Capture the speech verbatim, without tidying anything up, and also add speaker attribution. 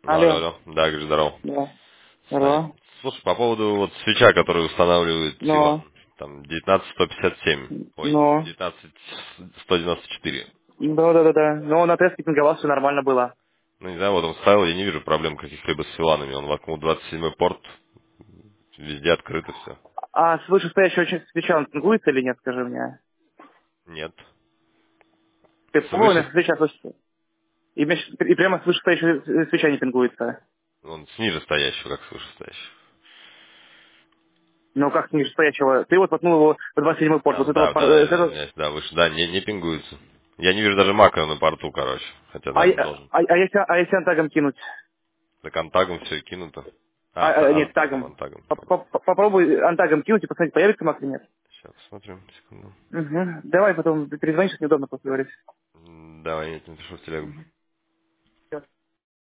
Speaker 1: Алло,
Speaker 2: Алло.
Speaker 1: алло. Да, говорю, здорово.
Speaker 2: да.
Speaker 1: Смотри.
Speaker 2: Алло.
Speaker 1: Слушай, по поводу вот свеча, которую устанавливает Иван.
Speaker 2: Но,
Speaker 1: Там девятнадцать сто пятьдесят семь. Ой,
Speaker 2: но,
Speaker 1: девятнадцать сто девяносто четыре.
Speaker 2: да, да, да, да. Но на тесте пинговал, все нормально было.
Speaker 1: Ну, не знаю, вот он ставил, я не вижу проблем каких-либо с филанами. Он вокруг двадцать седьмой порт, везде открыто все.
Speaker 2: А с вышестоящего очень свеча он пингуется или нет, скажи мне?
Speaker 1: Нет.
Speaker 2: Ты
Speaker 1: Свыше,
Speaker 2: помнишь, свеча, слушай, и, меж- и прямо с вышестоящего свеча не пингуется.
Speaker 1: он ниже стоящего, как с вышестоящего.
Speaker 2: Ну, как ниже стоящего? Ты вот воткнул его в двадцать седьмой порт,
Speaker 1: А,
Speaker 2: вот
Speaker 1: ну
Speaker 2: этого,
Speaker 1: да,
Speaker 2: пар-
Speaker 1: да, да,
Speaker 2: э, с
Speaker 1: да,
Speaker 2: этого-
Speaker 1: извиняюсь, да, выше, да, не, не пингуется. Я не вижу даже макро на порту, короче. Хотя,
Speaker 2: а,
Speaker 1: наверное,
Speaker 2: я-
Speaker 1: должен.
Speaker 2: а, а если, а если антагом кинуть?
Speaker 1: За контагом все кинуто.
Speaker 2: А,
Speaker 1: А, с
Speaker 2: а, нет,
Speaker 1: антагом,
Speaker 2: тагом.
Speaker 1: антагом.
Speaker 2: По- по- по- Попробуй антагом кинуть и посмотреть, появится мак или нет.
Speaker 1: Сейчас посмотрим, секунду.
Speaker 2: Угу. Давай потом перезвонишь, неудобно просто говорить.
Speaker 1: М, Давай, я тебе напишу в телегу.